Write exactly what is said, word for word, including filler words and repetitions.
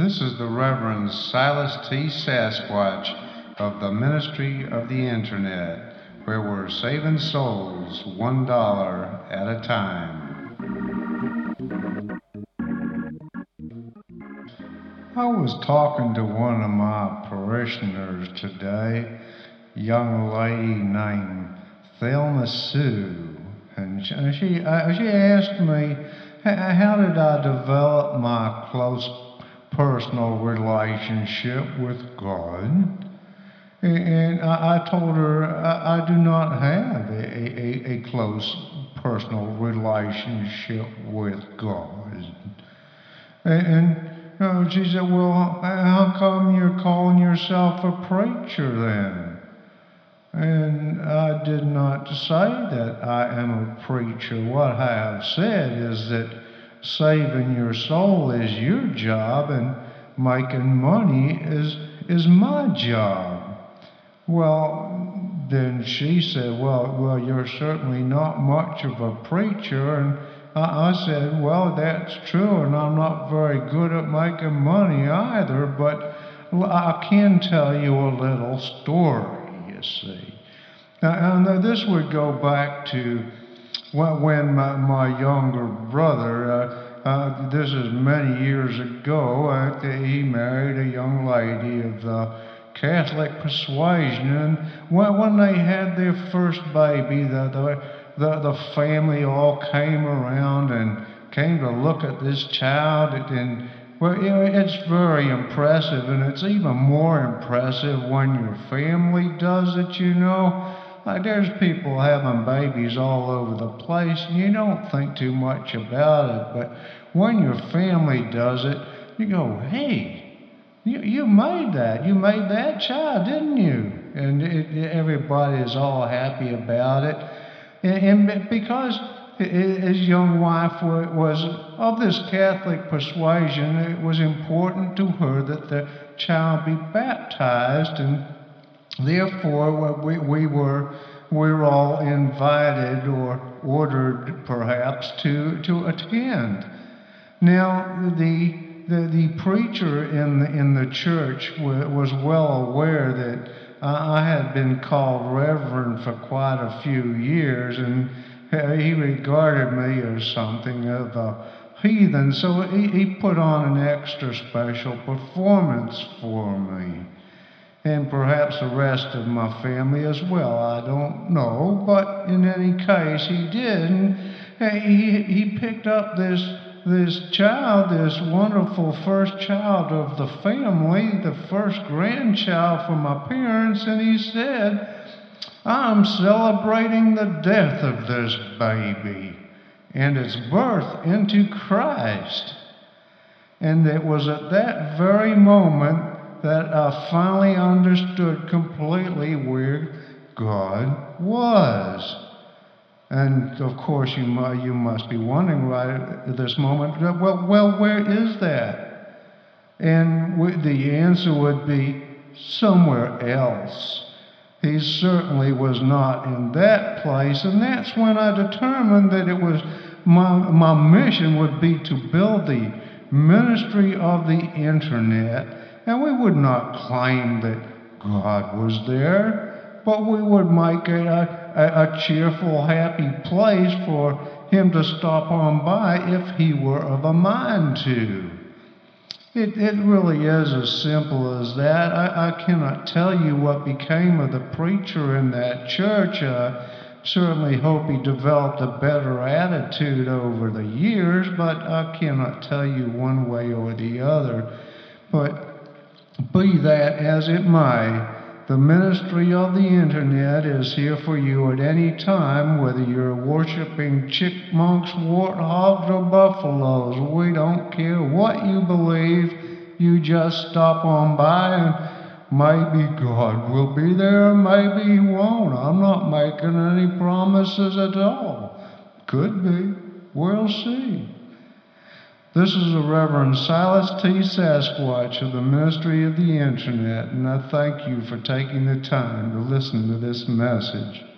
This is the Reverend Silas T. Sasquatch of the Ministry of the Internet, where we're saving souls one dollar at a time. I was talking to one of my parishioners today, a young lady named Thelma Sue, and she, she, uh, she asked me, how did I develop my close personal relationship with God? And I, I told her I, I do not have a, a, a close personal relationship with God. And, and you know, she said, well, how come you're calling yourself a preacher then? And I did not say that I am a preacher. What I have said is that saving your soul is your job and making money is, is my job. Well, then she said, well, well, you're certainly not much of a preacher. And I, I said, well, that's true, and I'm not very good at making money either, but I can tell you a little story, you see. Now, and this would go back to when my, my younger brother, uh, uh, this is many years ago, uh, he married a young lady of the Catholic persuasion, and when, when they had their first baby, the, the, the, the family all came around and came to look at this child, and well, it's very impressive, and it's even more impressive when your family does it, you know. Like, there's people having babies all over the place, and you don't think too much about it, but when your family does it, you go, hey, You, you made that. You made that child, didn't you? And it, everybody is all happy about it. And, and because his young wife was of this Catholic persuasion, it was important to her that the child be baptized, and therefore we, we were we were all invited or ordered perhaps to, to attend. Now, the The, the preacher in the, in the church w- was well aware that uh, I had been called reverend for quite a few years, and he regarded me as something of a heathen, so he, he put on an extra special performance for me, and perhaps the rest of my family as well, I don't know, but in any case he did, and he, he picked up this This child, this wonderful first child of the family, the first grandchild for my parents, and he said, I'm celebrating the death of this baby and its birth into Christ. And it was at that very moment that I finally understood completely where God was. And of course, you mu- you must be wondering right at this moment, well, well, where is that? And w- the answer would be somewhere else. He certainly was not in that place, and that's when I determined that it was my my mission would be to build the ministry of the Internet, and we would not claim that God was there, but we would make it a, a, a cheerful, happy place for him to stop on by if he were of a mind to. It, it really is as simple as that. I, I cannot tell you what became of the preacher in that church. I certainly hope he developed a better attitude over the years, but I cannot tell you one way or the other. But be that as it may, the ministry of the Internet is here for you at any time, whether you're worshiping chipmunks, warthogs, or buffaloes. We don't care what you believe. You just stop on by, and maybe God will be there, and maybe he won't. I'm not making any promises at all. Could be. We'll see. This is the Reverend Silas T. Sasquatch of the Ministry of the Internet, and I thank you for taking the time to listen to this message.